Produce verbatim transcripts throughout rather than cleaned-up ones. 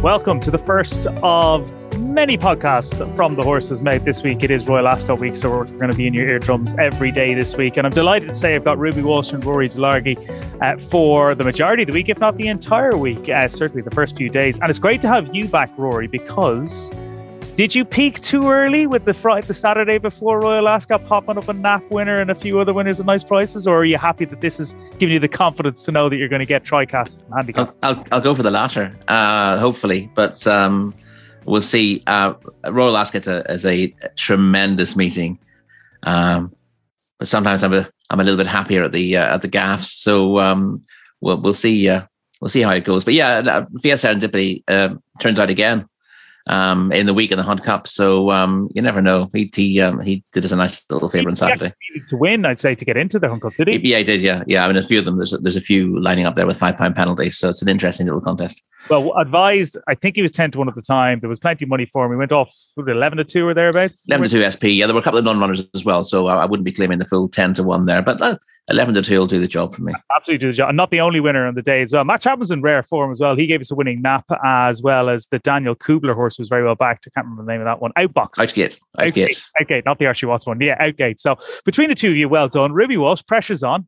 Welcome to the first of many podcasts from The Horse's Mouth. This week it is Royal Ascot week, so we're going to be in your eardrums every day this week. And I'm delighted to say I've got Ruby Walsh and Rory Delargy uh, for the majority of the week, if not the entire week, uh, certainly the first few days. And it's great to have you back, Rory, because did you peak too early with the Friday, the Saturday before Royal Ascot popping up a N A P winner and a few other winners at nice prices? Or are you happy that this is giving you the confidence to know that you're going to get TriCast and handicap? I'll, I'll, I'll go for the latter, uh, hopefully. But um, we'll see. Uh, Royal Ascot is a, is a tremendous meeting. Um, but sometimes I'm a, I'm a little bit happier at the uh, at the gaffs. So um, we'll, we'll see. Uh, we'll see how it goes. But yeah, Fiat Serendipity uh, turns out again. Um, in the week in the Hunt Cup, so um, you never know. He he um, he did us a nice little favour on Saturday to win. I'd say to get into the Hunt Cup, did he? Yeah, he did. Yeah, yeah. I mean, a few of them. There's a, there's a few lining up there with five pound penalties, so it's an interesting little contest. Well, advised. I think he was ten to one at the time. There was plenty of money for him. He went off eleven to two or thereabouts. Eleven to two S P. Yeah, there were a couple of non-runners as well, so I, I wouldn't be claiming the full ten to one there, but. Uh, eleven to two will do the job for me. Absolutely do the job. And not the only winner on the day as well. Matt Chapman's in rare form as well. He gave us a winning nap, as well as the Daniel Kubler horse was very well backed. I can't remember the name of that one. Outbox. Outgate. Outgate. Outgate, Outgate not the Archie Watts one. Yeah, Outgate. So between the two of you, well done. Ruby Walsh, pressure's on.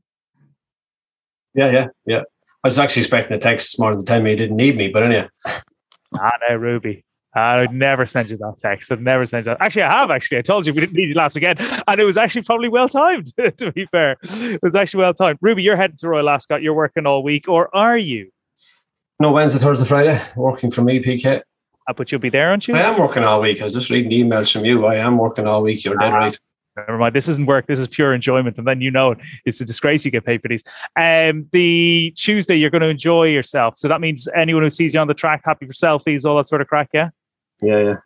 Yeah, yeah, yeah. I was actually expecting a text this morning to tell me he didn't need me, but anyway. Ah, no, Ruby. I would never send you that text. I'd never send you that. Actually, I have, actually. I told you we didn't need you last weekend. And it was actually probably well timed, to be fair. It was actually well timed. Ruby, you're heading to Royal Ascot. You're working all week, or are you? No, Wednesday, Thursday, Friday. Working for me, P K. Uh, but you'll be there, aren't you? I am working all week. I was just reading the emails from you. I am working all week. You're dead ah. right. Never mind. This isn't work. This is pure enjoyment. And then you know it. It's a disgrace you get paid for these. Um, the Tuesday, you're going to enjoy yourself. So that means anyone who sees you on the track, happy for selfies, all that sort of crack, yeah? Yeah, yeah.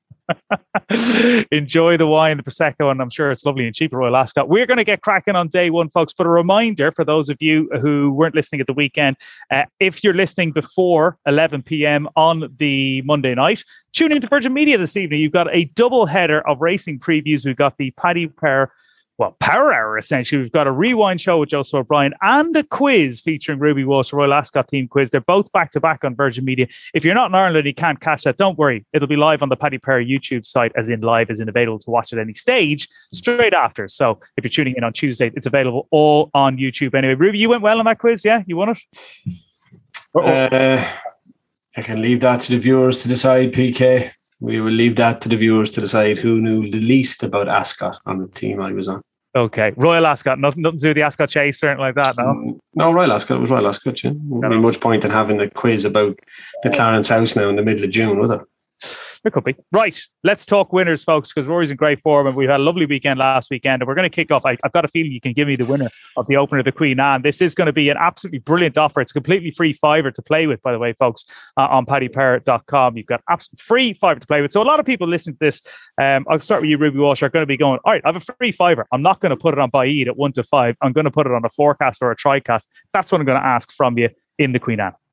Enjoy the wine, the Prosecco, and I'm sure it's lovely and cheap at Royal Ascot. We're going to get cracking on day one, folks. But a reminder for those of you who weren't listening at the weekend, uh, if you're listening before eleven p.m. on the Monday night, tune into Virgin Media this evening. You've got a double header of racing previews. We've got the Paddy Power, well, Power Hour, essentially. We've got a rewind show with Joseph O'Brien and a quiz featuring Ruby Walsh, a Royal Ascot team quiz. They're both back-to-back on Virgin Media. If you're not in Ireland and you can't catch that, don't worry. It'll be live on the Paddy Power YouTube site, as in live, as in available to watch at any stage, straight after. So if you're tuning in on Tuesday, it's available all on YouTube. Anyway, Ruby, you went well on that quiz, yeah? You won it? Uh, I can leave that to the viewers to decide, P K. We will leave that to the viewers to decide who knew the least about Ascot on the team I was on. Okay. Royal Ascot, nothing, nothing to do with the Ascot Chase, something like that, no? No, Royal Ascot, it was Royal Ascot, yeah. There wouldn't be much point in having a quiz about the Clarence House now in the middle of June, was it? There could be. Right, let's talk winners, folks, because Rory's in great form and we had a lovely weekend last weekend, and we're going to kick off. I, I've got a feeling you can give me the winner of the opener of the Queen Anne. This is going to be an absolutely brilliant offer. It's a completely free fiver to play with, by the way, folks, uh, on paddy power dot com. You've got absolutely free fiver to play with. So a lot of people listening to this, um, I'll start with you, Ruby Walsh, are going to be going, all right, I have a free fiver. I'm not going to put it on Baaeed at one to five. I'm going to put it on a forecast or a TriCast. That's what I'm going to ask from you in the Queen Anne.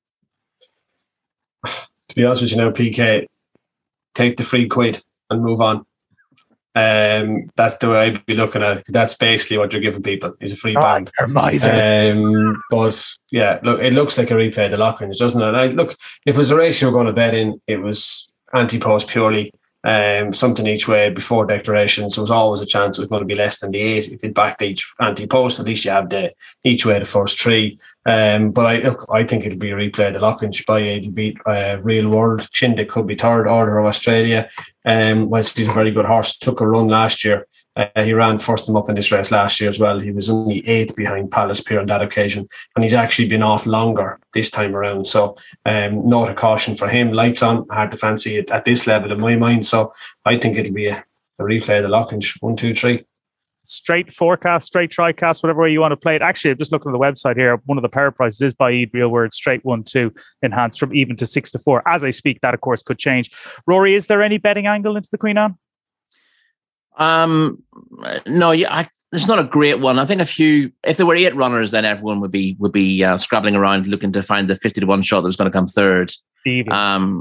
To be honest with you now, P K, take the free quid and move on. Um, that's the way I'd be looking at it. That's basically what you're giving people, is a free oh, band. Um, but yeah, look, it looks like a replay of the Lockrange, doesn't it? And I, look, if it was a race you were going to bet in, it was anti-post purely, um, something each way before declaration. So there was always a chance it was going to be less than the eight. If it backed each anti-post, at least you have the each way the first three. Um, but I look, I think it'll be a replay of the Lockrange. Baaeed will beat uh, Real World. Chindic could be third, Order of Australia. Um, whilst he's a very good horse, took a run last year. Uh, he ran first him up in this race last year as well. He was only eighth behind Palace Pier on that occasion, and he's actually been off longer this time around. So, um, note of caution for him. Lights on, hard to fancy it at this level in my mind. So, I think it'll be a, a replay of the Lockrange. One, two, three. Straight forecast, straight TriCast, whatever way you want to play it. Actually, I'm just looking at the website here. One of the power prices is Baaeed Real Word, straight one, two, enhanced from even to six to four. As I speak, that of course could change. Rory, is there any betting angle into the Queen Anne? Um, no, yeah, I, there's not a great one. I think a few. If there were eight runners, then everyone would be would be uh, scrabbling around looking to find the fifty to one shot that was going to come third. Stevie. Um,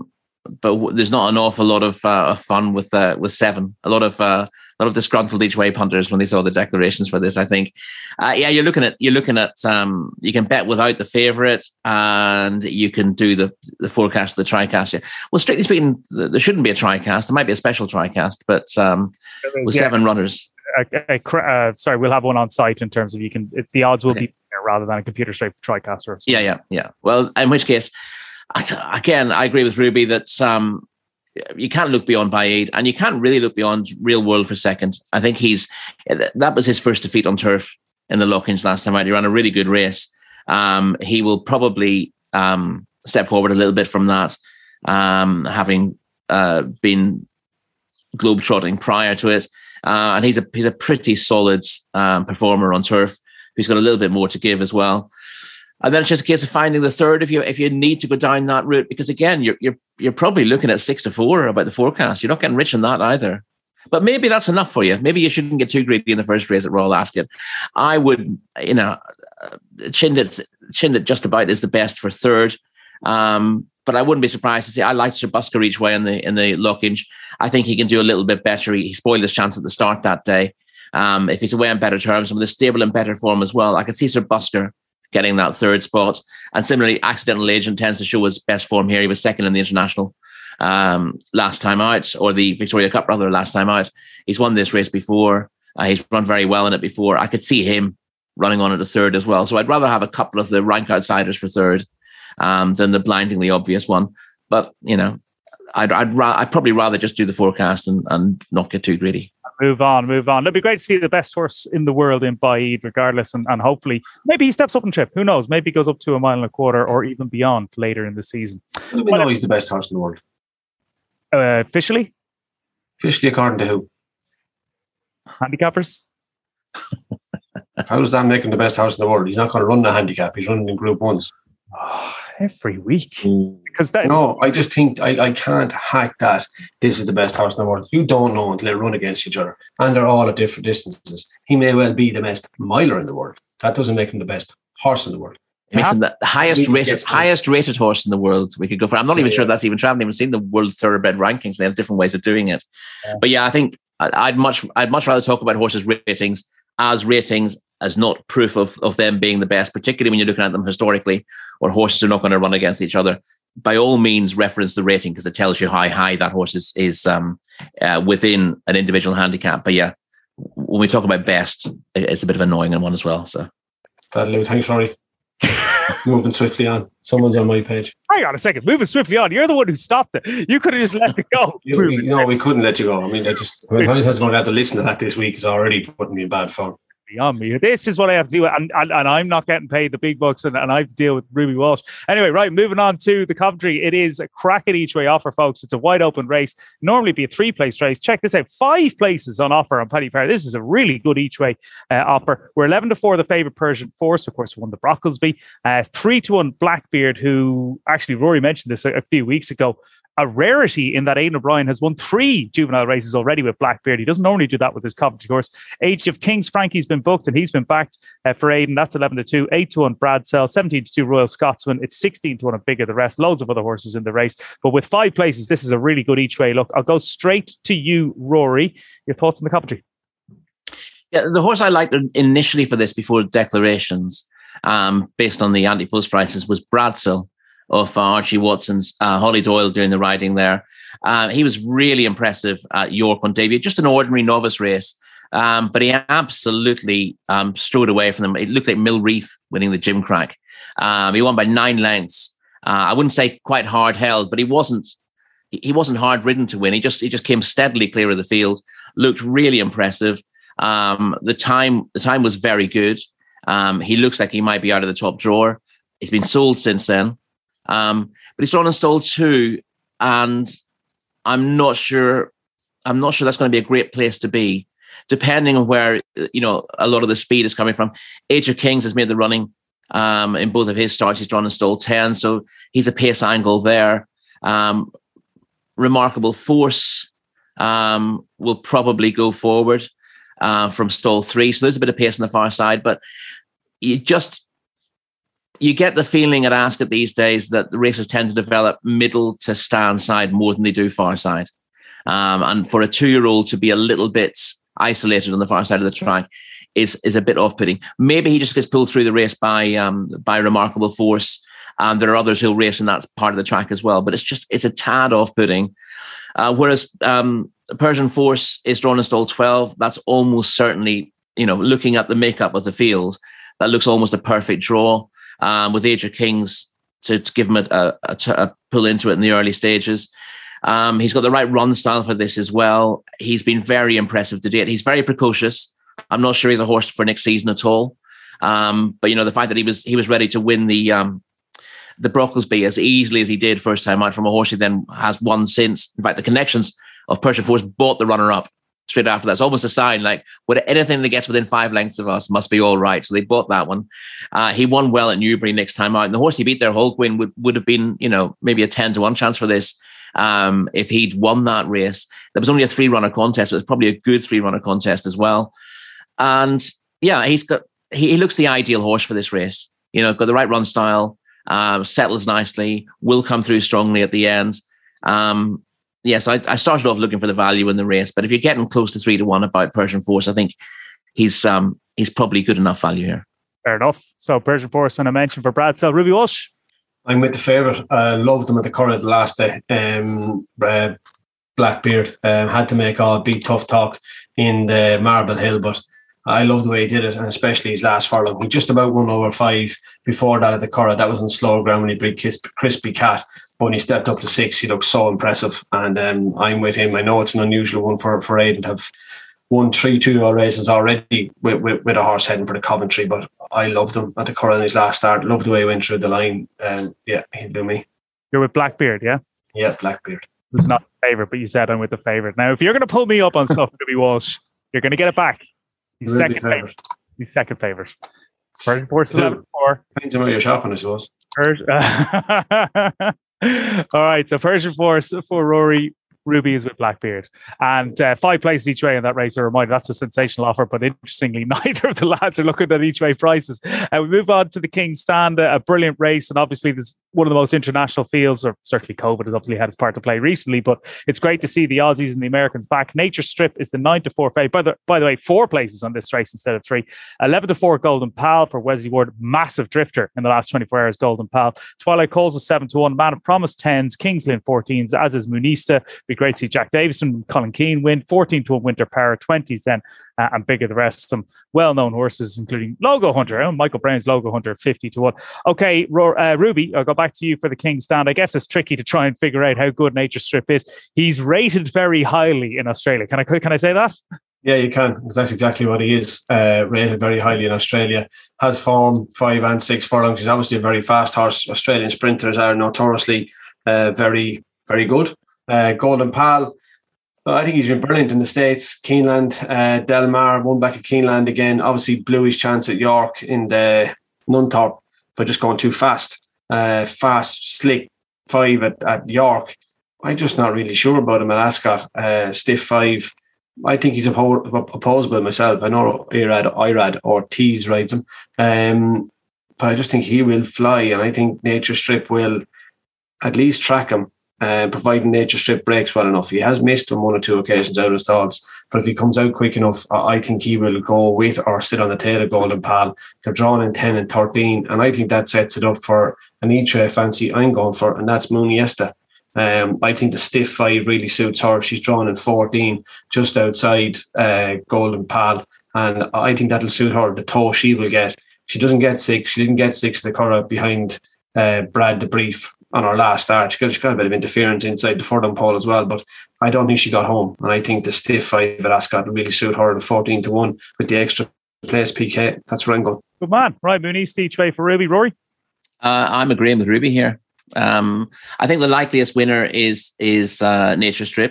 but w- there's not an awful lot of, uh, of fun with uh, with seven. A lot of uh, a lot of disgruntled each way punters when they saw the declarations for this. I think, uh, yeah, you're looking at you're looking at um, you can bet without the favourite, and you can do the the forecast, the tricast. Yeah. Well, strictly speaking, there shouldn't be a tricast. There might be a special tricast, but um, with yeah. seven runners. A, a, uh, sorry, we'll have one on site in terms of you can. The odds will okay. be there rather than a computer straight tricast or something. Yeah, yeah, yeah. Well, in which case, again, I agree with Ruby that um, you can't look beyond Baaeed, and you can't really look beyond Real World for second. I think he's that was his first defeat on turf in the Lockinge last time out. He ran a really good race. Um, he will probably um, step forward a little bit from that, um, having uh, been globetrotting prior to it. Uh, and he's a he's a pretty solid um, performer on turf who's got a little bit more to give as well. And then it's just a case of finding the third if you if you need to go down that route, because again, you're you're you're probably looking at six to four about the forecast. You're not getting rich on that either. But maybe that's enough for you. Maybe you shouldn't get too greedy in the first race at Royal Ascot. I would, you know, Chindit Chindit just about is the best for third. Um, But I wouldn't be surprised to see. I like Sir Busker each way in the in the Lockinge. I think he can do a little bit better. He, he spoiled his chance at the start that day. Um, if he's away on better terms and with a stable and better form as well, I could see Sir Busker getting that third spot. And similarly, Accidental Agent tends to show his best form here. He was second in the International um, last time out, or the Victoria Cup rather last time out. He's won this race before. Uh, he's run very well in it before. I could see him running on at the third as well. So I'd rather have a couple of the rank outsiders for third Um, than the blindingly obvious one. But, you know, I'd I'd, ra- I'd probably rather just do the forecast and, and not get too greedy. Move on, move on. It'd be great to see the best horse in the world in Baaeed regardless, and, and hopefully maybe he steps up in trip. Who knows? Maybe he goes up to a mile and a quarter or even beyond later in the season. We know he's the best horse in the world. Uh, officially? Officially according to who? Handicappers? How does that make him the best horse in the world? He's not going to run the handicap. He's running in Group Ones. Oh, every week. Because that no, I just think I, I can't hack that this is the best horse in the world. You don't know until they run against each other, and they're all at different distances. He may well be the best miler in the world. That doesn't make him the best horse in the world. It makes him the highest rated, highest rated horse in the world. We could go for. I'm not even yeah, sure yeah. that's even true. I haven't even seen the World Thoroughbred rankings. They have different ways of doing it. Yeah. But yeah, I think I'd much I'd much rather talk about horses' ratings as ratings, as not proof of, of them being the best, particularly when you're looking at them historically, or horses are not going to run against each other. By all means, reference the rating because it tells you how high that horse is, is um, uh, within an individual handicap. But yeah, when we talk about best, it's a bit of an annoying one as well. So, That'll thanks, Rory. Moving swiftly on. Someone's on my page. Hang on a second. Moving swiftly on. You're the one who stopped it. You could have just let it go. you, we, no, we couldn't let you go. I mean, I just, I mean, I was going to have to listen to that this week is already putting me in bad form. Beyond me. This is what I have to do, and, and, and I'm not getting paid the big bucks, and, and I have to deal with Ruby Walsh. Anyway, right, moving on to the commentary. It is a cracking each way offer, folks. It's a wide open race. Normally be a three place race. Check this out: five places on offer on Paddy Power. This is a really good each way uh, offer. We're eleven to four, the favourite Persian Force, of course, won the Brocklesby. Uh, three to one Blackbeard, who actually Rory mentioned this a, a few weeks ago. A rarity in that Aidan O'Brien has won three juvenile races already with Blackbeard. He doesn't normally do that with his Coventry horse. Age of Kings, Frankie's been booked and he's been backed uh, for Aidan. That's eleven to two, eight to one Bradsell, seventeen to two Royal Scotsman. It's sixteen to one of Bigger the Rest. Loads of other horses in the race. But with five places, this is a really good each way look. I'll go straight to you, Rory. Your thoughts on the Coventry? Yeah, the horse I liked initially for this before declarations, um, based on the anti-post prices, was Bradsell of uh, Archie Watson's, uh, Holly Doyle doing the riding there. Uh, he was really impressive at York on debut, just an ordinary novice race. Um, but he absolutely um, strode away from them. It looked like Mill Reef winning the Gimcrack. Um, he won by nine lengths. Uh, I wouldn't say quite hard held, but he wasn't he wasn't hard ridden to win. He just he just came steadily clear of the field. Looked really impressive. Um, the time the time was very good. Um, he looks like he might be out of the top drawer. He's been sold since then. Um, but he's drawn in stall two, and I'm not sure. I'm not sure that's going to be a great place to be, depending on where you know a lot of the speed is coming from. Age of Kings has made the running um, in both of his starts. He's drawn in stall ten, so he's a pace angle there. Um, Remarkable Force um, will probably go forward uh, from stall three, so there's a bit of pace on the far side, but you just. you get the feeling at Ascot these days that the races tend to develop middle to stand side more than they do far side. Um, and for a two-year-old to be a little bit isolated on the far side of the track is is a bit off-putting. Maybe he just gets pulled through the race by um, by Remarkable Force, and there are others who'll race in that part of the track as well. But it's just it's a tad off-putting. Uh, whereas um, Persian Force is drawn in stall twelve. That's almost certainly, you know, looking at the makeup of the field, that looks almost a perfect draw. Um, with Age of Kings to, to give him a, a, a, a pull into it in the early stages. Um, he's got the right run style for this as well. He's been very impressive to date. He's very precocious. I'm not sure he's a horse for next season at all. Um, but you know, the fact that he was he was ready to win the um, the Brocklesby as easily as he did first time out from a horse he then has won since. In fact, the connections of Persian Force bought the runner up straight after that. It's almost a sign like, what, anything that gets within five lengths of us must be all right. So they bought that one. Uh, he won well at Newbury next time out. And the horse he beat there, Holguin, would, would have been, you know, maybe a ten to one chance for this um, if he'd won that race. There was only a three-runner contest, but it was probably a good three-runner contest as well. And yeah, he's got, he, he looks the ideal horse for this race. You know, got the right run style, uh, settles nicely, will come through strongly at the end. Um, Yes, I, I started off looking for the value in the race, but if you're getting close to three to one about Persian Force, I think he's um he's probably good enough value here. Fair enough. So Persian Force, and I mentioned for Brad Sell, Ruby Walsh. I'm with the favourite. I uh, loved them at the Curragh the last day. Um, uh, Blackbeard um, had to make all beat tough talk in the Marble Hill, but I love the way he did it, and especially his last furlong. He just about won over five before that at the Curragh. That was on slow ground when he beat Crispy Cat. But when he stepped up to six, he looked so impressive. And um, I'm with him. I know it's an unusual one for, for Aidan to have won three two-year-old races already with, with, with a horse heading for the Coventry. But I loved him at the Curragh in his last start. Loved the way he went through the line. Um, yeah, he'll do me. You're with Blackbeard, yeah? Yeah, Blackbeard. Who's not the favourite, but you said I'm with the favourite. Now, if you're going to pull me up on stuff, Ruby Walsh, you're going to get it back. He's Ruby second favourite. He's second favourite. Persian Force eleven four. Depends on where you're shopping, I suppose. All right, so Persian Force for Rory, Ruby is with Blackbeard. And uh, five places each way in that race. A reminder, that's a sensational offer, but interestingly, neither of the lads are looking at each way prices. And uh, we move on to the King's Stand, a, a brilliant race. And obviously, there's one of the most international fields, or certainly COVID has obviously had its part to play recently, but it's great to see the Aussies and the Americans back. Nature Strip is the nine to four favourite. By the, by the way, four places on this race instead of three. eleven to four Golden Pal for Wesley Ward. Massive drifter in the last twenty-four hours, Golden Pal. Twilight Calls is seven to one. Man of Promise tens. King's Lynn fourteens, as is Munista. Be great to see Jack Davison, Colin Keane win. fourteen to one Winter Power. twenties then, uh, and bigger the rest. Some well-known horses, including Logo Hunter. Oh, Michael Brown's Logo Hunter, fifty to one. Okay, uh, Ruby, I'll go back to you for the King's Stand. I guess it's tricky to try and figure out how good Nature Strip is. He's rated very highly in Australia. Can I can I say that? Yeah, you can, because that's exactly what he is. Uh, rated very highly in Australia. Has form five and six furlongs. He's obviously a very fast horse. Australian sprinters are notoriously uh, very, very good. Uh, Golden Pal, well, I think he's been brilliant in the States. Keeneland, uh, Del Mar won back at Keeneland again. Obviously blew his chance at York in the Nunthorpe by just going too fast. Uh, fast, slick five at, at York. I'm just not really sure about him at Ascot. Uh, stiff five. I think he's oppo- opposable myself. I know Irad, Irad Ortiz rides him. Um, but I just think he will fly, and I think Nature Strip will at least track him, uh, providing Nature Strip breaks well enough. He has missed on one or two occasions out of stalls, but if he comes out quick enough, I think he will go with or sit on the tail of Golden Pal. They're drawn in ten and thirteen, and I think that sets it up for an each-way fancy I'm going for, and that's Muniesta. Um, I think the stiff five really suits her. She's drawn in fourteen, just outside uh, Golden Pal, and I think that'll suit her. The toe she will get. She doesn't get six. She didn't get six to the Curragh behind uh, Brad the Brief on her last start. She got, she got a bit of interference inside the furlong pole as well, but I don't think she got home. And I think the stiff five at Ascot will really suit her, the fourteen to one with the extra place P K. That's where I'm going. Good man. Right, Mooney, each way for Ruby. Rory? Uh, I'm agreeing with Ruby here. Um, I think the likeliest winner is is uh, Nature Strip.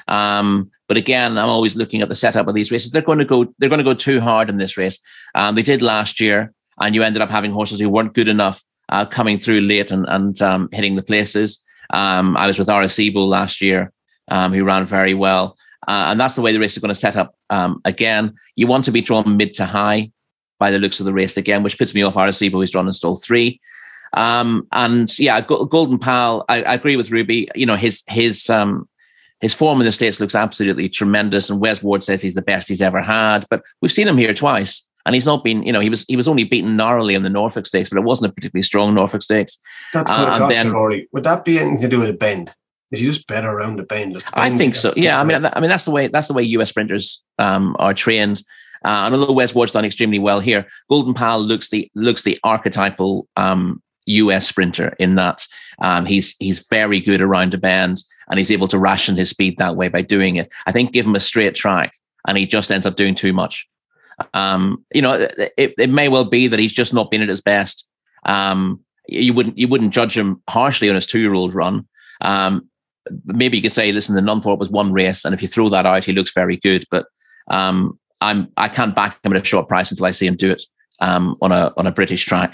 Um, but again, I'm always looking at the setup of these races. They're going to go. They're going to go too hard in this race. Um, they did last year, and you ended up having horses who weren't good enough uh, coming through late and and um, hitting the places. Um, I was with Arecibo last year, um, who ran very well, uh, and that's the way the race is going to set up. Um, again, you want to be drawn mid to high by the looks of the race again, which puts me off Arecibo, who's drawn in stall three. Um, and yeah, Go- Golden Pal, I, I agree with Ruby. You know, his his um, his form in the States looks absolutely tremendous, and Wes Ward says he's the best he's ever had. But we've seen him here twice, and he's not been. You know, he was he was only beaten narrowly in the Norfolk Stakes, but it wasn't a particularly strong Norfolk Stakes. That could have uh, cost you, Rory. Would that be anything to do with a bend? Is he just better around the bend? The bend I think so. Yeah, I mean, I mean that's the way that's the way U S sprinters um, are trained. Uh, and although Wes Ward's done extremely well here, Golden Pal looks the looks the archetypal um, U S sprinter in that um, he's he's very good around a bend, and he's able to ration his speed that way by doing it. I think give him a straight track, and he just ends up doing too much. Um, you know, it, it may well be that he's just not been at his best. Um, you wouldn't you wouldn't judge him harshly on his two-year-old run. Um, maybe you could say, listen, the Nunthorpe was one race, and if you throw that out, he looks very good. But um, I'm I can't back him at a short price until I see him do it um, on a on a British track.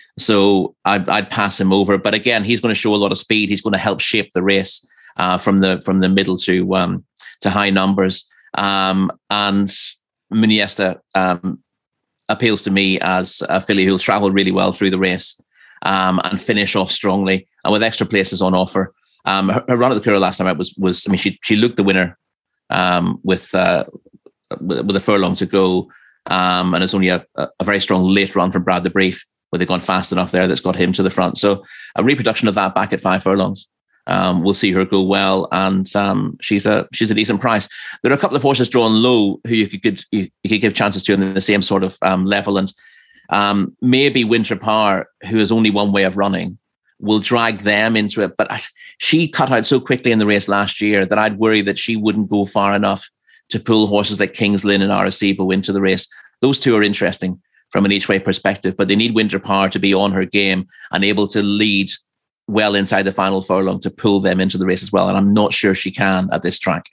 So I'd, I'd pass him over. But again, he's going to show a lot of speed. He's going to help shape the race uh, from the from the middle to um, to high numbers. Um, and Muniesta um, appeals to me as a filly who'll travel really well through the race um, and finish off strongly and with extra places on offer. Um, her, her run at the Curragh last time out was was I mean she she looked the winner um, with uh, with a furlong to go, um, and it's only a, a very strong late run from Brad the Brief where they've gone fast enough there that's got him to the front. So a reproduction of that back at five furlongs. Um, we'll see her go well, and um, she's a she's a decent price. There are a couple of horses drawn low who you could you, you could give chances to in the same sort of um, level, and um, maybe Winter Power, who has only one way of running, will drag them into it. But she cut out so quickly in the race last year that I'd worry that she wouldn't go far enough to pull horses like King's Lynn and Arecibo into the race. Those two are interesting from an each-way perspective, but they need Winter Power to be on her game and able to lead well inside the final furlong to pull them into the race as well. And I'm not sure she can at this track.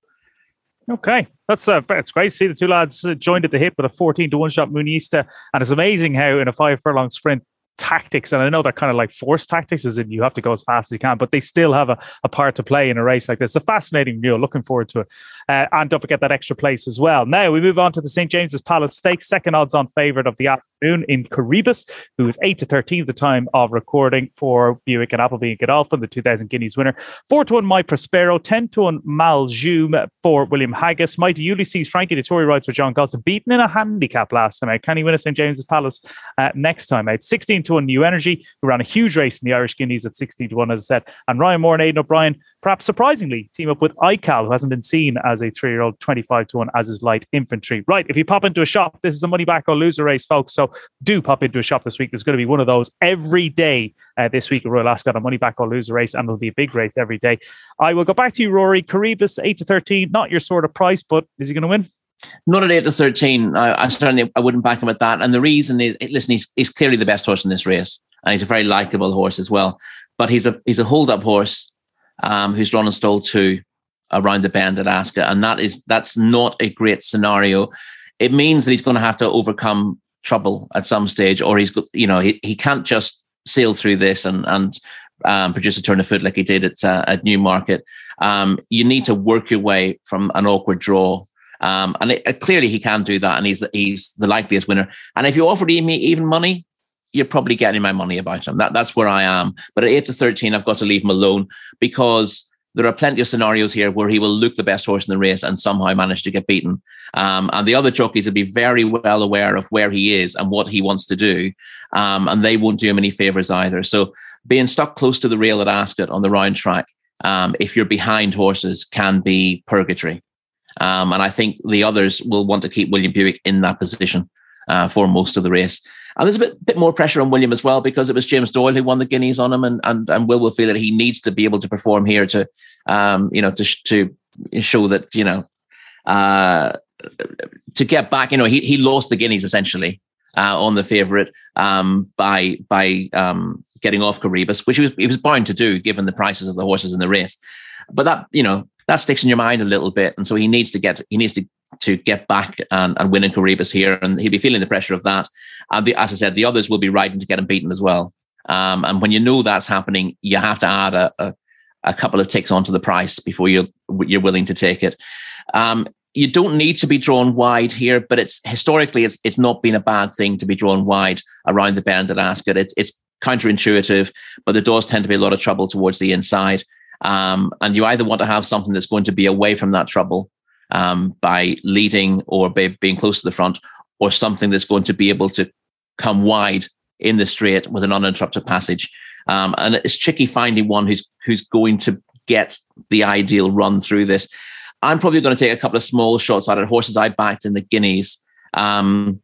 Okay, that's uh, it's great to see the two lads joined at the hip with a fourteen to one shot Muniesta. And it's amazing how in a five furlong sprint, tactics, and I know they're kind of like forced tactics, as in you have to go as fast as you can, but they still have a, a part to play in a race like this. It's a fascinating mule. Looking forward to it. Uh, and don't forget that extra place as well. Now we move on to the Saint James's Palace Stakes, second odds on favourite of the afternoon in Corribus, who is eight to thirteen at the time of recording for Buick and Appleby and Godolphin, the two thousand guineas winner. four to one My Prospero, ten to one Maljume for William Haggis. Mighty Ulysses, Frankie Dettori rides for John Gosden, beaten in a handicap last time out. Can he win a Saint James's Palace uh, next time out? sixteen to one New Energy, who ran a huge race in the Irish Guineas at sixteen to one, as I said. And Ryan Moore and Aidan O'Brien, perhaps surprisingly, team up with iCal, who hasn't been seen as a three-year-old, twenty-five to one as his light infantry. Right, if you pop into a shop, this is a money back or loser race, folks. So do pop into a shop this week. There's going to be one of those every day uh, this week at Royal Ascot, a money back or loser race, and there'll be a big race every day. I will go back to you, Rory. Corribus, eight to thirteen, not your sort of price, but is he going to win? Not at eight to thirteen. I, I certainly I wouldn't back him at that. And the reason is, listen, he's, he's clearly the best horse in this race, and he's a very likable horse as well. But he's a he's a hold-up horse um, who's drawn in stall two around the bend at Ascot, and that is that's not a great scenario. It means that he's going to have to overcome trouble at some stage, or he's you know he, he can't just sail through this and and um, produce a turn of foot like he did at uh, at Newmarket. Um, you need to work your way from an awkward draw. Um, and it, uh, clearly he can do that, and he's he's the likeliest winner. And if you offered me even money, you're probably getting my money about him. That that's where I am. But at eight to thirteen, I've got to leave him alone, because there are plenty of scenarios here where he will look the best horse in the race and somehow manage to get beaten. Um, and the other jockeys will be very well aware of where he is and what he wants to do, um, and they won't do him any favours either. So being stuck close to the rail at Ascot on the round track, um, if you're behind horses, can be purgatory. Um, and I think the others will want to keep William Buick in that position uh, for most of the race. And there's a bit, bit more pressure on William as well, because it was James Doyle who won the Guineas on him, and and, and Will will feel that he needs to be able to perform here to, um, you know, to to show that, you know, uh, to get back. You know, he he lost the Guineas essentially uh, on the favourite um, by by um, getting off Corribus, which he was he was bound to do given the prices of the horses in the race. But that, you know, that sticks in your mind a little bit, and so he needs to get he needs to to get back and, and win in Corribus here, and he'll be feeling the pressure of that. And the, as I said, the others will be riding to get him beaten as well. Um, and when you know that's happening, you have to add a, a, a couple of ticks onto the price before you're you're willing to take it. Um, you don't need to be drawn wide here, but it's historically it's it's not been a bad thing to be drawn wide around the bend at Ascot. It's it's counterintuitive, but there does tend to be a lot of trouble towards the inside. Um, and you either want to have something that's going to be away from that trouble um, by leading or by being close to the front, or something that's going to be able to come wide in the straight with an uninterrupted passage. Um, and it's tricky finding one who's who's going to get the ideal run through this. I'm probably going to take a couple of small shots out of horses I backed in the Guineas. Um,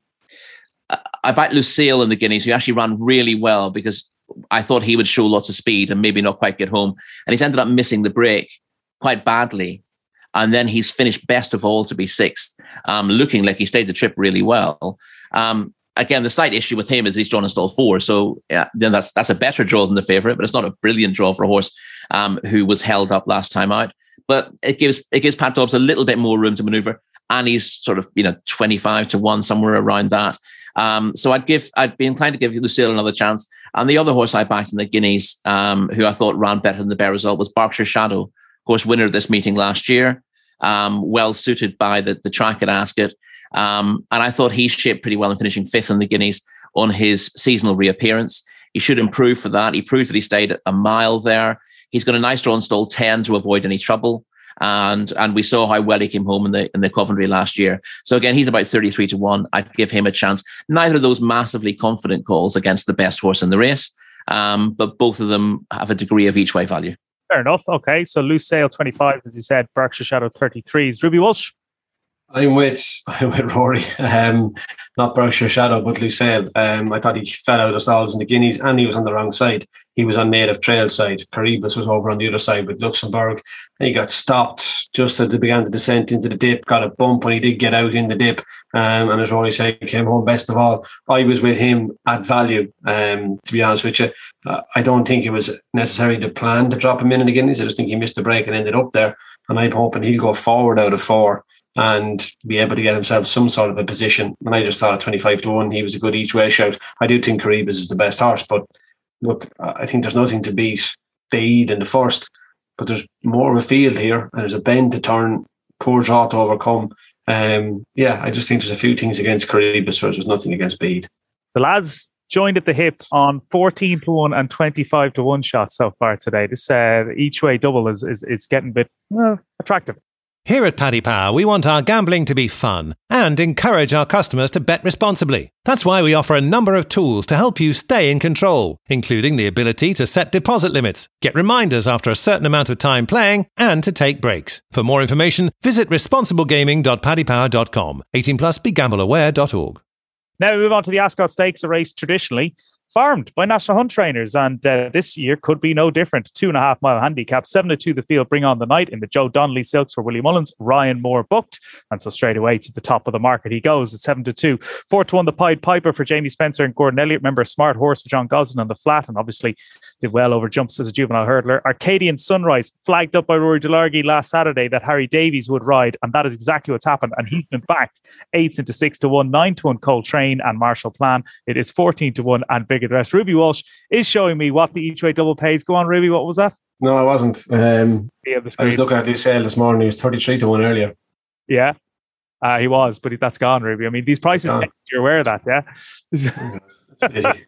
I backed Lucille in the Guineas, who actually ran really well because I thought he would show lots of speed and maybe not quite get home. And he's ended up missing the break quite badly. And then he's finished best of all to be sixth, um, looking like he stayed the trip really well. Um, again, the slight issue with him is he's drawn in stall four. So yeah, then that's that's a better draw than the favourite, but it's not a brilliant draw for a horse um, who was held up last time out. But it gives it gives Pat Dobbs a little bit more room to manoeuvre, and he's sort of you know twenty-five to one, somewhere around that. Um, so I'd give I'd be inclined to give Lucille another chance. And the other horse I backed in the Guineas, um, who I thought ran better than the bear result, was Berkshire Shadow, of course, winner of this meeting last year, um, well suited by the the track at Ascot, um, and I thought he shaped pretty well in finishing fifth in the Guineas on his seasonal reappearance. He should improve for that. He proved that he stayed a mile there. He's got a nice draw in stall ten to avoid any trouble. And and we saw how well he came home in the in the Coventry last year. So again, he's about thirty-three to one. I'd give him a chance. Neither of those massively confident calls against the best horse in the race, um, but both of them have a degree of each way value. Fair enough. Okay, so Lucille twenty-five, as you said, Berkshire Shadow thirty-threes. Ruby Walsh? I'm with I'm with Rory. Um, not Berkshire Shadow, but Lucille. Um, I thought he fell out of stalls in the Guineas, and he was on the wrong side. He was on Native Trail side. Caribus was over on the other side with Luxembourg. And he got stopped just as they began the descent into the dip. Got a bump when he did get out in the dip. Um, and as Rory said, he came home best of all. I was with him at value. Um, to be honest with you, uh, I don't think it was necessarily the plan to drop him in in the Guineas. I just think he missed the break and ended up there. And I'm hoping he'll go forward out of four and be able to get himself some sort of a position. And I just thought at twenty-five to one, he was a good each way shout. I do think Caribus is the best horse, but look, I think there's nothing to beat Bede in the first, but there's more of a field here, and there's a bend to turn, poor draw to overcome. Um, yeah, I just think there's a few things against Caribus, whereas there's nothing against Bede. The lads joined at the hip on fourteen to one and twenty-five to one shots so far today. This uh, each way double is, is, is getting a bit well, attractive. Here at Paddy Power, we want our gambling to be fun and encourage our customers to bet responsibly. That's why we offer a number of tools to help you stay in control, including the ability to set deposit limits, get reminders after a certain amount of time playing, and to take breaks. For more information, visit responsible gaming dot paddy power dot com. eighteen plus, be gamble aware dot org. Now we move on to the Ascot Stakes, a race traditionally farmed by National Hunt trainers, and uh, this year could be no different. Two and a half mile handicap, seven to two the field, Bring On the Night in the Joe Donnelly Silks for Willie Mullins. Ryan Moore booked, and so straight away to the top of the market he goes at seven to two. Four to one the Pied Piper for Jamie Spencer and Gordon Elliott. Remember, a smart horse for John Gosling on the flat, and obviously did well over jumps as a juvenile hurdler. Arcadian Sunrise, flagged up by Rory Delargy last Saturday that Harry Davies would ride, and that is exactly what's happened, and he's been backed eights into six to one, nine to one Coltrane and Marshall Plan. It is fourteen to one and bigger the rest. Ruby Walsh is showing me what the each way double pays. Go on, Ruby, what was that? No, I wasn't. Um, I was looking at Lucille this morning. He was thirty-three to one earlier. Yeah, uh, he was, but that's gone, Ruby. I mean, these prices, you're aware of that, yeah? That's a pity.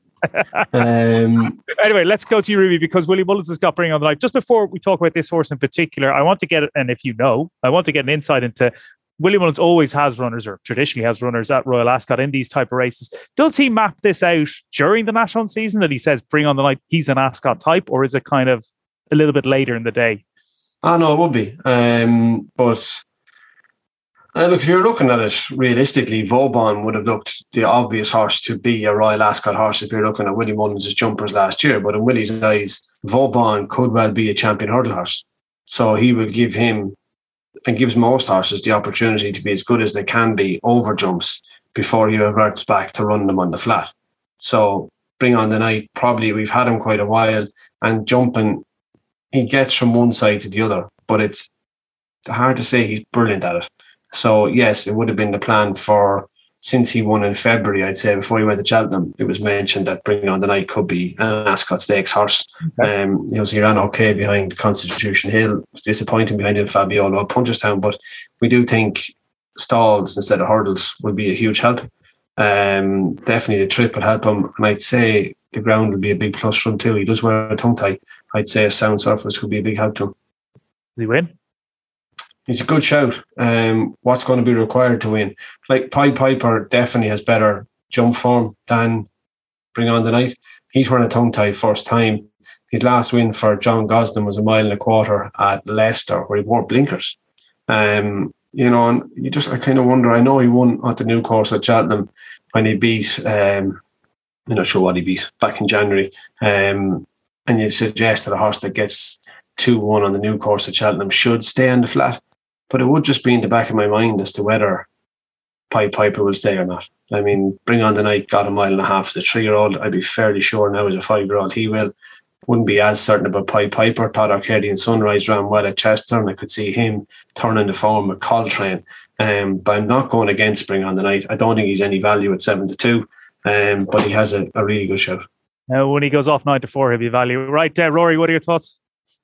um, anyway, let's go to you, Ruby, because Willie Mullins has got Bring On the Night. Just before we talk about this horse in particular, I want to get, and if you know, I want to get an insight into Willie Mullins always has runners, or traditionally has runners at Royal Ascot in these type of races. Does he map this out during the national season that he says Bring On the Night, he's an Ascot type, or is it kind of a little bit later in the day? I know it would be. Um, but uh, look, if you're looking at it realistically, Vauban would have looked the obvious horse to be a Royal Ascot horse if you're looking at Willie Mullins' jumpers last year. But in Willie's eyes, Vauban could well be a champion hurdle horse. So he will give him, and gives most horses the opportunity to be as good as they can be over jumps before he reverts back to run them on the flat. So Bring On the Night, probably we've had him quite a while, and jumping, he gets from one side to the other, but it's hard to say he's brilliant at it. So yes, it would have been the plan for, since he won in February, I'd say, before he went to Cheltenham, it was mentioned that Bring On the Night could be an Ascot Stakes horse. Okay. Um, you know, so he ran okay behind Constitution Hill. It was disappointing behind El Fabiolo at Punchestown, but we do think stalls instead of hurdles would be a huge help. Um, definitely the trip would help him, and I'd say the ground would be a big plus for him too. He does wear a tongue tie. I'd say a sound surface could be a big help to him. Does he win? He's a good shout. Um, what's going to be required to win? Like Pied Piper definitely has better jump form than Bring On the Night. He's wearing a tongue tie first time. His last win for John Gosden was a mile and a quarter at Leicester, where he wore blinkers. Um, you know, and you just, I kind of wonder, I know he won at the new course at Cheltenham when he beat, um, I'm not sure what he beat back in January. Um, and you suggest that a horse that gets two one on the new course at Cheltenham should stay on the flat. But it would just be in the back of my mind as to whether Pied Piper will stay or not. I mean, Bring On the Night got a mile and a half as a three-year-old. I'd be fairly sure now as a five-year-old he will. Wouldn't be as certain about Pied Piper. Todd Arcadian Sunrise ran well at Chester, and I could see him turning the form with Coltrane. Um, but I'm not going against Bring On the Night. I don't think he's any value at seven to two, um, but he has a, a really good shout. Now, when he goes off nine to four, he'll be value. Right, uh, Rory, what are your thoughts?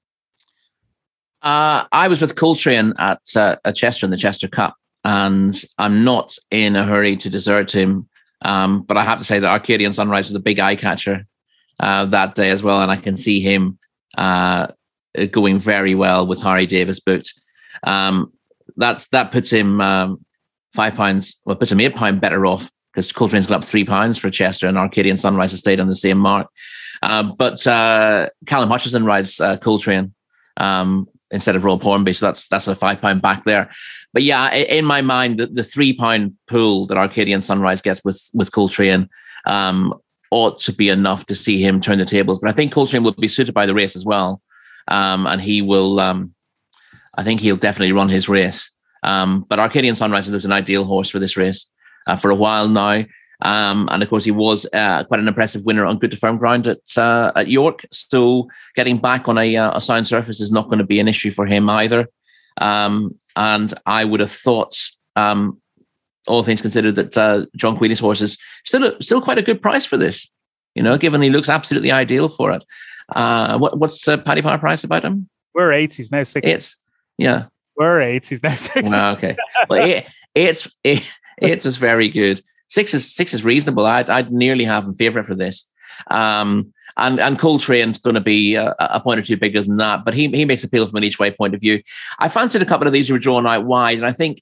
Uh, I was with Coltrane at, uh, at Chester in the Chester Cup, and I'm not in a hurry to desert him. Um, but I have to say that Arcadian Sunrise was a big eye catcher uh, that day as well, and I can see him uh, going very well with Harry Davis booked. Um, that's that puts him um, five pounds, well, puts him eight pound better off because Coltrane's got up three pounds for Chester, and Arcadian Sunrise has stayed on the same mark. Uh, but uh, Callum Hutchinson rides uh, Coltrane um, instead of Rob Hornby, so that's that's a five pound back there. But yeah, in my mind, the, the three pound pool that Arcadian Sunrise gets with with Coltrane um, ought to be enough to see him turn the tables. But I think Coltrane will be suited by the race as well, um, and he will. Um, I think he'll definitely run his race. Um, but Arcadian Sunrise is an ideal horse for this race uh, for a while now. Um, and of course, he was uh, quite an impressive winner on good to firm ground at uh, at York. So getting back on a, uh, a sound surface is not going to be an issue for him either. Um, and I would have thought, um, all things considered, that uh, John Queenie's horse is still a, still quite a good price for this. You know, given he looks absolutely ideal for it. Uh, what, what's uh, Paddy Power price about him? We're eights. He's now six. Eight. Yeah. We're eights. He's now six. Oh, okay. Well, eight, eight's, eight, eight is very good. Six is six is reasonable. I'd I'd nearly have him favourite for this. Um, and and Coltrane's going to be a, a point or two bigger than that, but he he makes appeal from an each way point of view. I fancied a couple of these who were drawn out wide, and I think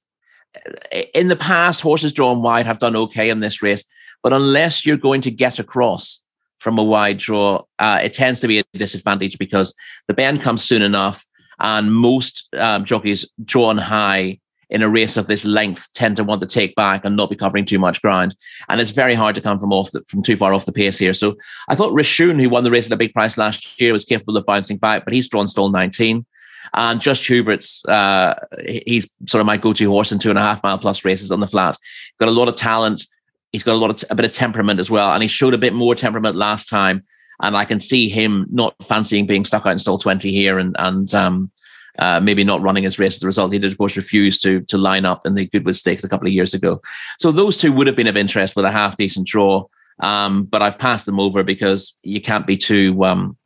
in the past horses drawn wide have done okay in this race. But unless you're going to get across from a wide draw, uh, it tends to be a disadvantage because the bend comes soon enough, and most um, jockeys drawn high in a race of this length tend to want to take back and not be covering too much ground. And it's very hard to come from off the, from too far off the pace here. So I thought Rishun, who won the race at a big price last year, was capable of bouncing back, but he's drawn stall nineteen. And Just Hubert's, uh, he's sort of my go-to horse in two and a half mile plus races on the flat. Got a lot of talent. He's got a lot of t- a bit of temperament as well. And he showed a bit more temperament last time. And I can see him not fancying being stuck out in stall twenty here and, and, um, Uh, maybe not running his race as a result. He did, of course, refuse to to line up in the Goodwood Stakes a couple of years ago. So those two would have been of interest with a half decent draw, um, but I've passed them over because you can't be too um,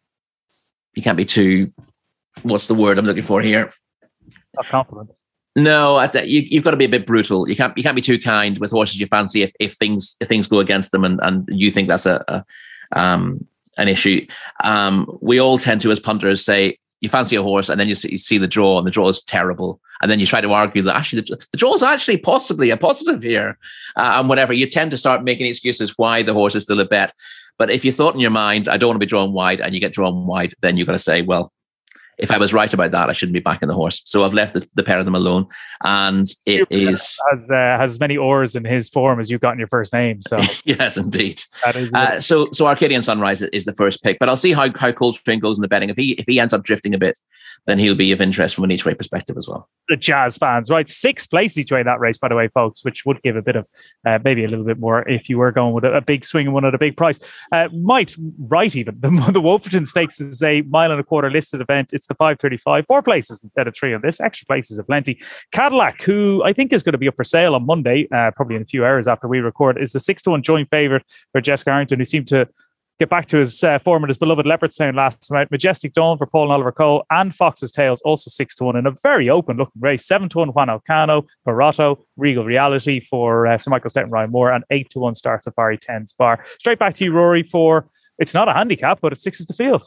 you can't be too. What's the word I'm looking for here? Not confident. No, you, you've got to be a bit brutal. You can't you can't be too kind with horses you fancy if if things if things go against them and and you think that's a, a um, an issue. Um, we all tend to, as punters, say, you fancy a horse and then you see, you see the draw and the draw is terrible. And then you try to argue that actually the, the draw is actually possibly a positive here uh, and whatever. You tend to start making excuses why the horse is still a bet. But if you thought in your mind, I don't want to be drawn wide, and you get drawn wide, then you've got to say, well, if I was right about that, I shouldn't be backing the horse. So I've left the, the pair of them alone. And it is... Has, uh, has as many oars in his form as you've got in your first name. So yes, indeed. That is uh, so so Arcadian Sunrise is the first pick. But I'll see how, how Coltrane goes in the betting. If he if he ends up drifting a bit, then he'll be of interest from an each way perspective as well. The Jazz fans, right? Six places each way in that race, by the way, folks, which would give a bit of, uh, maybe a little bit more if you were going with a, a big swing and one at a big price. Uh, might, right even, the, the Wolferton Stakes is a mile and a quarter listed event. It's the five thirty-five, four places instead of three on this. Extra places are plenty. Cadillac, who I think is going to be up for sale on Monday, uh, probably in a few hours after we record, is the six to one joint favourite for Jessica Harrington, who seemed to get back to his uh, form at his beloved Leopardstown last night. Majestic Dawn for Paul and Oliver Cole, and Fox's Tales also six to one in a very open looking race. seven to one Juan Elcano, Barotto, Regal Reality for uh, Sir Michael Stout and Ryan Moore, and eight to one Star Safari ten Spar. Straight back to you, Rory, for it's not a handicap, but it's sixes to field.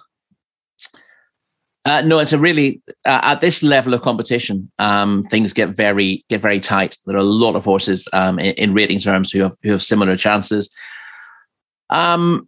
Uh, no, it's a really uh, at this level of competition, um, things get very get very tight. There are a lot of horses um, in, in rating terms who have who have similar chances. Um,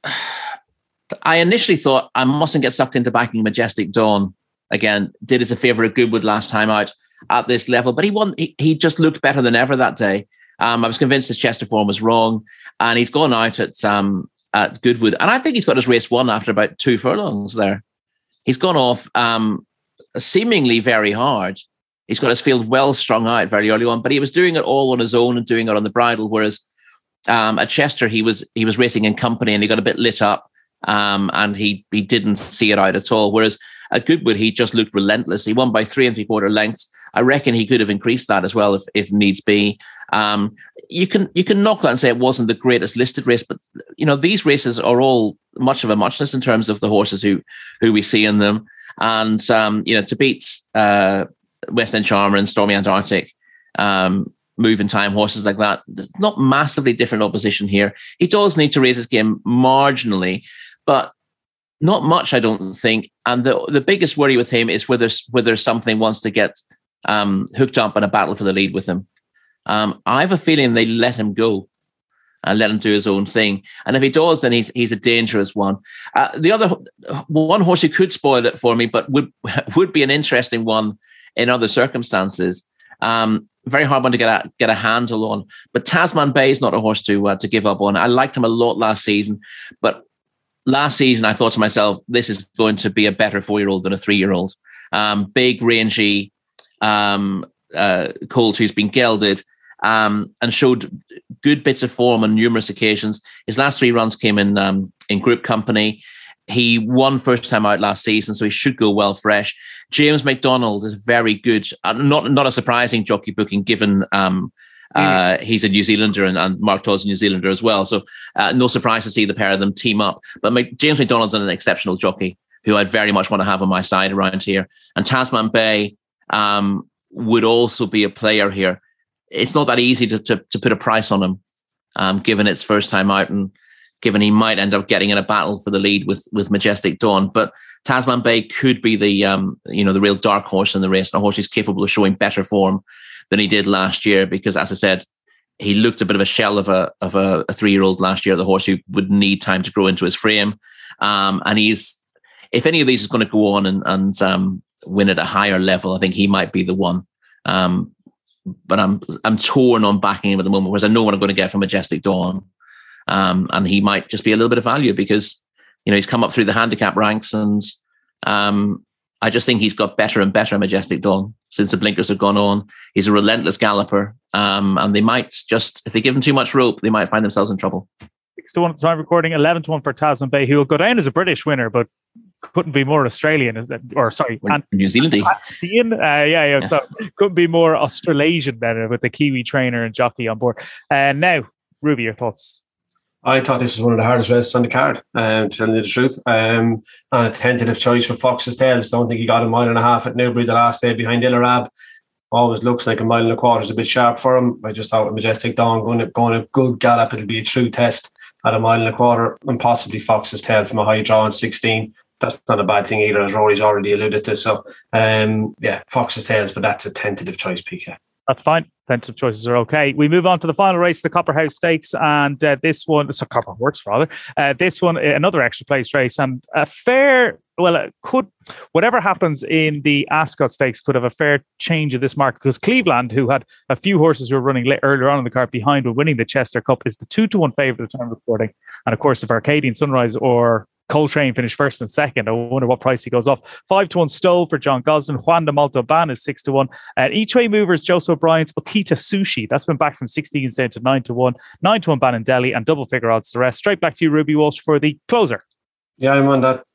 I initially thought I mustn't get sucked into backing Majestic Dawn again. Did us a favour at Goodwood last time out at this level, but he won. He, he just looked better than ever that day. Um, I was convinced his Chester form was wrong, and he's gone out at um, at Goodwood, and I think he's got his race won after about two furlongs there. He's gone off um, seemingly very hard. He's got his field well strung out very early on, but he was doing it all on his own and doing it on the bridle. Whereas um, at Chester, he was he was racing in company and he got a bit lit up, um, and he he didn't see it out at all. Whereas at Goodwood, he just looked relentless. He won by three and three quarter lengths. I reckon he could have increased that as well if if needs be. Um, you can you can knock that and say it wasn't the greatest listed race, but you know these races are all much of a muchness in terms of the horses who who we see in them. And um, you know to beat uh, West End Charmer and Stormy Antarctic, um, Move in Time, horses like that, not massively different opposition here. He does need to raise his game marginally, but not much, I don't think. And the the biggest worry with him is whether whether something wants to get um, hooked up in a battle for the lead with him. Um, I have a feeling they let him go and let him do his own thing. And if he does, then he's he's a dangerous one. Uh, the other one horse who could spoil it for me, but would would be an interesting one in other circumstances. Um, very hard one to get a, get a handle on. But Tasman Bay is not a horse to uh, to give up on. I liked him a lot last season, but last season I thought to myself, this is going to be a better four-year-old than a three-year-old. Um, big, rangy, um, uh, colt who's been gelded. Um, and showed good bits of form on numerous occasions. His last three runs came in um, in group company. He won first time out last season, so he should go well fresh. James McDonald is very good. Uh, not not a surprising jockey booking, given um, uh, mm. he's a New Zealander and, and Mark Todd's a New Zealander as well. So uh, no surprise to see the pair of them team up. But Mc, James McDonald's an exceptional jockey who I'd very much want to have on my side around here. And Tasman Bay um, would also be a player here. It's not that easy to, to to put a price on him, um, given it's first time out and given he might end up getting in a battle for the lead with with Majestic Dawn. But Tasman Bay could be the um, you know the real dark horse in the race, and a horse who's capable of showing better form than he did last year. Because as I said, he looked a bit of a shell of a of a, a three year old last year. The horse who would need time to grow into his frame, um, and he's if any of these is going to go on and and um, win at a higher level, I think he might be the one. Um, But I'm I'm torn on backing him at the moment, whereas I know what I'm going to get from Majestic Dawn, um, and he might just be a little bit of value because you know he's come up through the handicap ranks, and um, I just think he's got better and better. Majestic Dawn since the blinkers have gone on. He's a relentless galloper, um, and they might just if they give him too much rope, they might find themselves in trouble. Six to one at the time recording, eleven to one for Tasman Bay, who will go down as a British winner, but couldn't be more Australian, is that, or sorry, and, New Zealandy. Uh, yeah, yeah, yeah. So couldn't be more Australasian than with the Kiwi trainer and jockey on board. And uh, now, Ruby, your thoughts? I thought this was one of the hardest races on the card, um, to tell you the truth. Um, and a tentative choice for Fox's Tales. Don't think he got a mile and a half at Newbury the last day behind Illarab. Always looks like a mile and a quarter is a bit sharp for him. I just thought with Majestic Dawn going, going a good gallop, it'll be a true test at a mile and a quarter, and possibly Fox's Tail from a high draw in sixteen. That's not a bad thing either, as Rory's already alluded to. So, um, yeah, Fox's Tales, but that's a tentative choice, P K. That's fine. Tentative choices are okay. We move on to the final race, the Copperhouse Stakes, and uh, this one, so Copper Works rather. Uh, this one, another extra place race, and a fair. Well, it could whatever happens in the Ascot Stakes could have a fair change of this market because Cleveland, who had a few horses who were running late, earlier on in the card behind, were winning the Chester Cup, is the two to one favourite at the time of recording. And of course, if Arcadian Sunrise or Coltrane finished first and second, I wonder what price he goes off. Five to one Stowe for John Gosden. Juan de Maltoban is six to one. Uh, each way movers, Joseph O'Brien's Okita Sushi. That's been back from sixteens down to nine to one. Nine to one Banandelli and double figure odds the rest. Straight back to you, Ruby Walsh, for the closer. Yeah, I'm on that.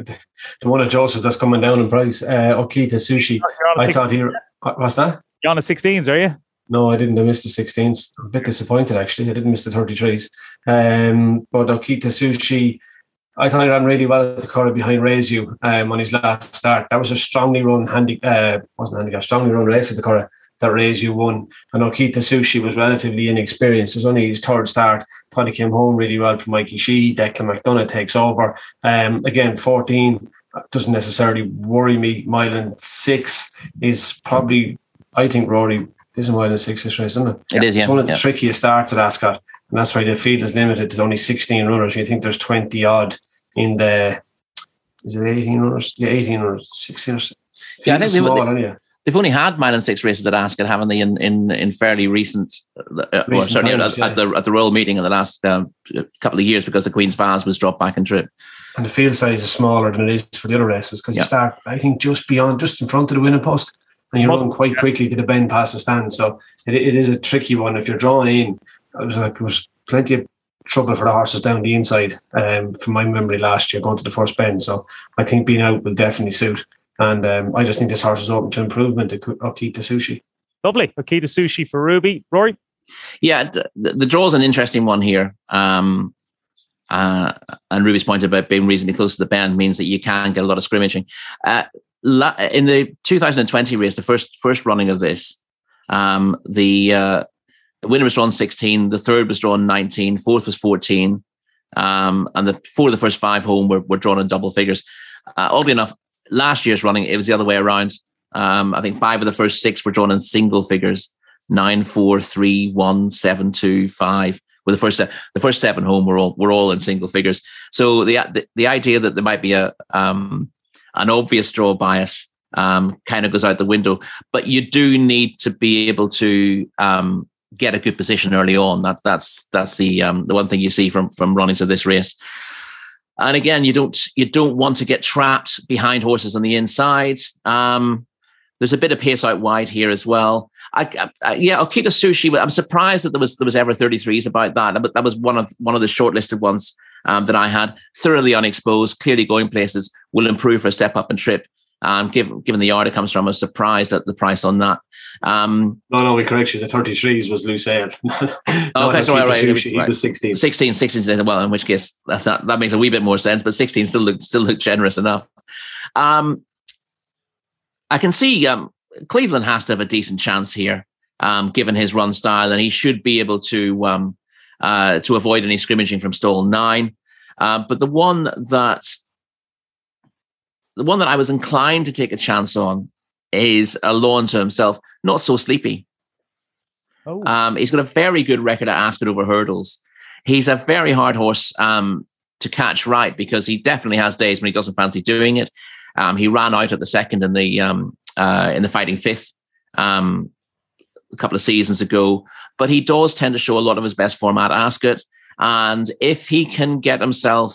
The one of Joseph's that's coming down in price. Uh, Okita Sushi. I thought he. What's that? You're on the sixteens, are you? No, I didn't. I missed the sixteens. I'm a bit disappointed, actually. I didn't miss the thirty-threes. Um, but Okita Sushi, I thought he ran really well at the Curragh behind Razu um, on his last start. That was a strongly run handy, uh, wasn't handicap, strongly run race at the Curragh that Razu won. And Okita Sushi was relatively inexperienced. It was only his third start. Thought he came home really well from Mikey Sheehy. Declan McDonough takes over. Um, again, fourteen doesn't necessarily worry me. Mile and six is probably, I think Rory is a mile and six this race, isn't it? It is, yeah. It's one of the yeah. trickiest starts at Ascot. And that's why the field is limited. There's only sixteen runners. You think there's twenty odd in the, is it eighteen runners? Yeah, eighteen runners, sixteen or yeah, I think small, they, aren't you? They've only had mile and six races at Ascot, haven't they? In in, in fairly recent, uh, or certainly times, at, yeah. at the at the Royal Meeting in the last um, couple of years, because the Queen's Vase was dropped back in trip. And the field size is smaller than it is for the other races, because Yeah. you start, I think, just beyond, just in front of the winning post, and you run quite quickly to the bend past the stand. So it, it is a tricky one. If you're drawing in, it was like, it was plenty of trouble for the horses down the inside, um, from my memory last year, going to the first bend. So I think being out will definitely suit. And um, I just think this horse is open to improvement. Okita Sushi. Lovely. Okita Sushi for Ruby. Rory? Yeah, the, the draw is an interesting one here. Um, uh, and Ruby's point about being reasonably close to the bend means that you can get a lot of scrimmaging. Uh, la- in the two thousand twenty race, the first first running of this, um, the uh, the winner was drawn sixteen, the third was drawn nineteen, fourth was fourteen, um, and the four of the first five home were, were drawn in double figures. Uh, oddly enough, last year's running, it was the other way around. Um, I think five of the first six were drawn in single figures. Nine, four, three, one, seven, two, five. Well, the first se- the first seven home were all were all in single figures. So the the, the idea that there might be a um, an obvious draw bias um, kind of goes out the window. But you do need to be able to um, get a good position early on. That's that's that's the um, the one thing you see from from running to this race. And again, you don't you don't want to get trapped behind horses on the inside. Um, There's a bit of pace out wide here as well. I, I, yeah, Okita Sushi. I'm surprised that there was there was ever thirty-threes about that. But that was one of one of the shortlisted ones um, that I had. Thoroughly unexposed, clearly going places. Will improve for a step up and trip. Um, given given the yard it comes from, I was surprised at the price on that. Um, no, no, we correct you. The thirty-threes was Lucille. okay, so right, right. Sushi, he was sixteen. sixteen, sixteen. Well, in which case that, that that makes a wee bit more sense. But sixteen still looked still looked generous enough. Um, I can see um, Cleveland has to have a decent chance here, um, given his run style, and he should be able to um, uh, to avoid any scrimmaging from stall nine. Uh, but the one that the one that I was inclined to take a chance on is Alonso himself, Not So Sleepy. Oh. Um, he's got a very good record at Ascot over hurdles. He's a very hard horse um, to catch right, because he definitely has days when he doesn't fancy doing it. Um, he ran out at the second in the um, uh, in the Fighting Fifth um, a couple of seasons ago, but he does tend to show a lot of his best form at Ascot. And if he can get himself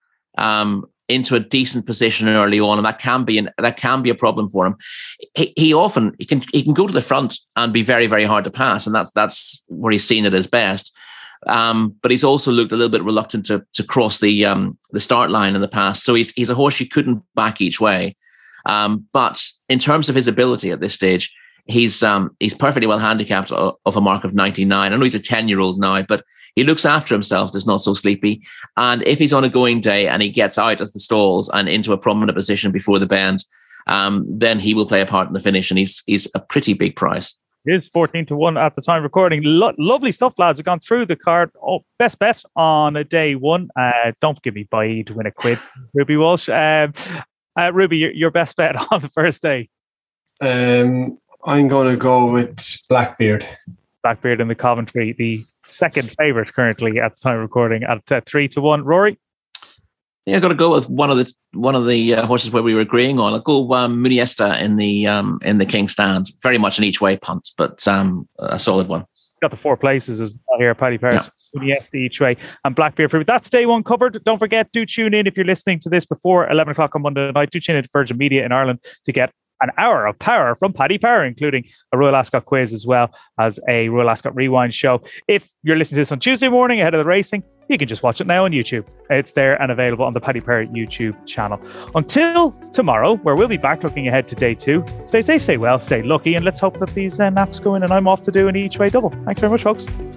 um, into a decent position early on, and that can be an, that can be a problem for him, he, he often he can he can go to the front and be very very hard to pass, and that's that's where he's seen it his best. Um, but he's also looked a little bit reluctant to to cross the um, the start line in the past. So he's he's a horse you couldn't back each way. Um, but in terms of his ability at this stage, he's um, he's perfectly well handicapped of, of a mark of ninety-nine. I know he's a ten-year-old now, but he looks after himself. There's Not So Sleepy. And if he's on a going day and he gets out of the stalls and into a prominent position before the bend, um, then he will play a part in the finish. And he's he's a pretty big price. It is fourteen to one at the time of recording. Lo- lovely stuff, lads. We've gone through the card. Oh, best bet on a day one. Uh, don't give me buy to win a quid, Ruby Walsh. Um, uh, Ruby, your, your best bet on the first day. Um, I'm going to go with Blackbeard. Blackbeard in the Coventry, the second favourite currently at the time of recording at uh, three to one. Rory? Yeah, I've got to go with one of the one of the uh, horses where we were agreeing on. I'll go um, Muniesta in the um, in the King Stand. Very much an each way punt, but um, a solid one. Got the four places as well here. Paddy Paris, yeah. Muniesta each way, and Blackbeard for that's day one covered. Don't forget, do tune in if you're listening to this before eleven o'clock on Monday night. Do tune in to Virgin Media in Ireland to get an hour of power from Paddy Power, including a Royal Ascot quiz as well as a Royal Ascot Rewind show. If you're listening to this on Tuesday morning ahead of the racing, you can just watch it now on YouTube. It's there and available on the Paddy Power YouTube channel. Until tomorrow, where we'll be back looking ahead to day two. Stay safe, stay well, stay lucky, and let's hope that these uh, naps go in and I'm off to do an each way double. Thanks very much, folks.